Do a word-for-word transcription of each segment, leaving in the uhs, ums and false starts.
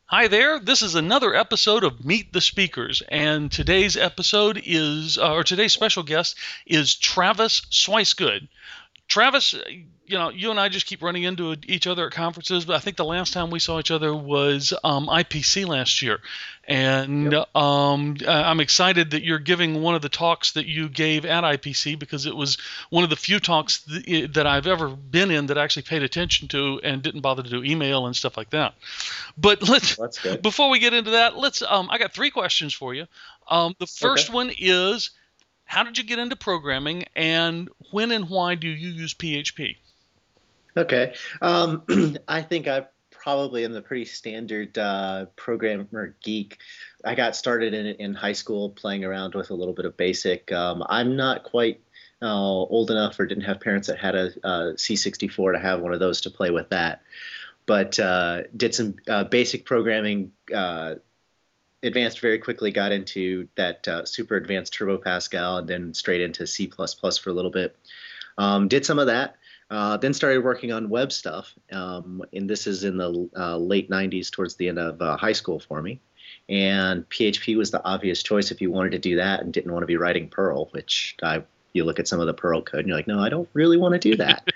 Hi there. This is another episode of Meet the Speakers, and today's episode is, uh, or today's special guest is Travis Swicegood. Travis, you know, you and I just keep running into each other at conferences, but I think the last time we saw each other was um, I P C last year. And Yep. um, I'm excited that you're giving one of the talks that you gave at I P C because it was one of the few talks th- that I've ever been in that I actually paid attention to and didn't bother to do email and stuff like that. But let's Well, that's good. before we get into that, let's um, I got three questions for you. Um, the Okay. first one is, how did you get into programming, and when and why do you use P H P? Okay. Um, I think I probably am the pretty standard uh, programmer geek. I got started in in high school playing around with a little bit of BASIC. Um, I'm not quite uh, old enough or didn't have parents that had a, a C sixty-four to have one of those to play with that, but uh, did some uh, basic programming. Uh, advanced very quickly, got into that uh, super advanced Turbo Pascal, and then straight into C++ plus plus for a little bit. Um, did some of that. Uh, then started working on web stuff, um, and this is in the uh, late nineties, towards the end of uh, high school for me. And P H P was the obvious choice if you wanted to do that and didn't want to be writing Perl, which I, you look at some of the Perl code and you're like, no, I don't really want to do that.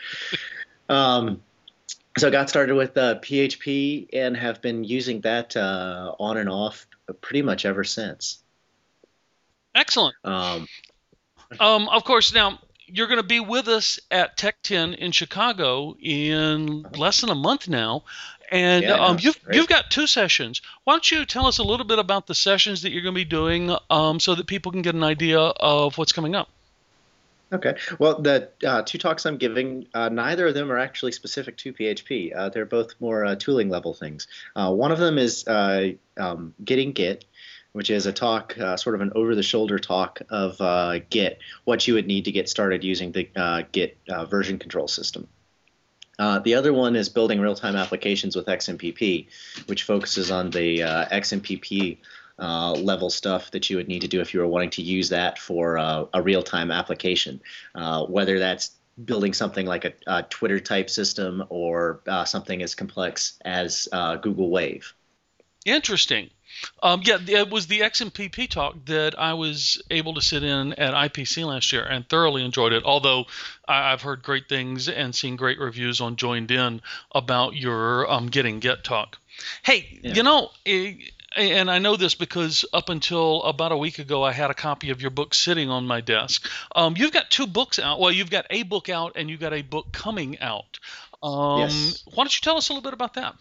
Um, so I got started with uh, P H P and have been using that uh, on and off pretty much ever since. Excellent. Um, Um, of course, now you're going to be with us at Tech ten in Chicago in less than a month now, and yeah, I um, know. you've you've Crazy. got two sessions. Why don't you tell us a little bit about the sessions that you're going to be doing, um, so that people can get an idea of what's coming up? Okay. Well, the uh, two talks I'm giving, uh, neither of them are actually specific to P H P. Uh, they're both more uh, tooling level things. Uh, one of them is uh, um, Getting Git, which is a talk, uh, sort of an over-the-shoulder talk of uh, Git, what you would need to get started using the uh, Git uh, version control system. Uh, the other one is building real-time applications with X M P P, which focuses on the uh, X M P P uh, level stuff that you would need to do if you were wanting to use that for uh, a real-time application, uh, whether that's building something like a, a Twitter type system or uh, something as complex as uh, Google Wave. Interesting. Um, yeah, it was the X M P P talk that I was able to sit in at I P C last year and thoroughly enjoyed it. Although I, I've heard great things and seen great reviews on Joined In about your um, Getting Get talk. Hey, Yeah. you know, eh, and I know this because up until about a week ago, I had a copy of your book sitting on my desk. Um, you've got two books out. Well, you've got a book out and you've got a book coming out. Um, Yes. why don't you tell us a little bit about that?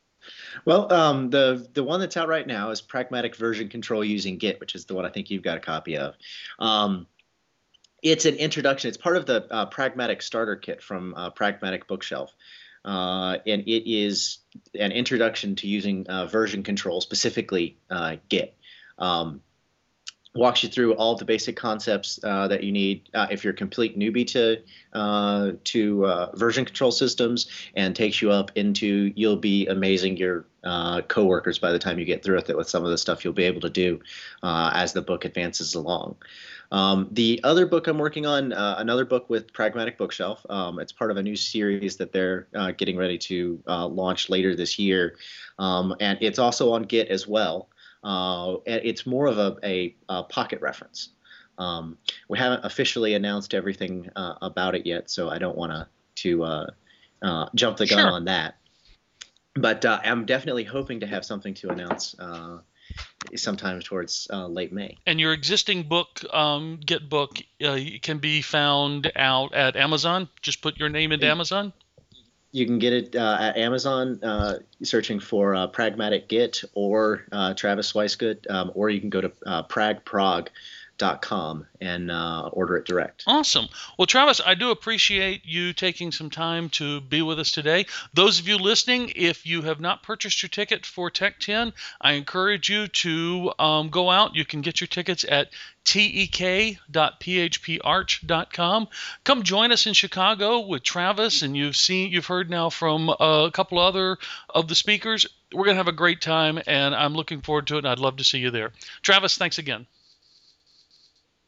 Well, um, the the one that's out right now is Pragmatic Version Control Using Git, which is the one I think you've got a copy of. Um, it's an introduction. It's part of the uh, Pragmatic Starter Kit from uh, Pragmatic Bookshelf. Uh, and it is an introduction to using uh, version control, specifically uh, Git. Um, Walks you through all the basic concepts uh, that you need uh, if you're a complete newbie to uh, to uh, version control systems, and takes you up into, you'll be amazing your uh, coworkers by the time you get through with it, with some of the stuff you'll be able to do uh, as the book advances along. Um, the other book I'm working on, uh, another book with Pragmatic Bookshelf. Um, it's part of a new series that they're uh, getting ready to uh, launch later this year, um, and it's also on Git as well. Uh, it's more of a, a, a pocket reference. Um, we haven't officially announced everything uh, about it yet, so I don't want to to uh, uh, jump the gun Sure. on that. But uh, I'm definitely hoping to have something to announce uh, sometime towards uh, late May. And your existing book, um, Get Book, uh, can be found out at Amazon. Just put your name into Amazon. You can get it uh, at Amazon, uh, searching for uh, Pragmatic Git or uh, Travis Weisgood, um, or you can go to uh, pragprog dot com and uh, order it direct. Awesome. Well, Travis, I do appreciate you taking some time to be with us today. Those of you listening, if you have not purchased your ticket for Tech ten, I encourage you to um, go out. You can get your tickets at tek dot p h p arch dot com. Come join us in Chicago with Travis, and you've seen, you've heard now from a couple other of the speakers. We're going to have a great time, and I'm looking forward to it, and I'd love to see you there. Travis, thanks again.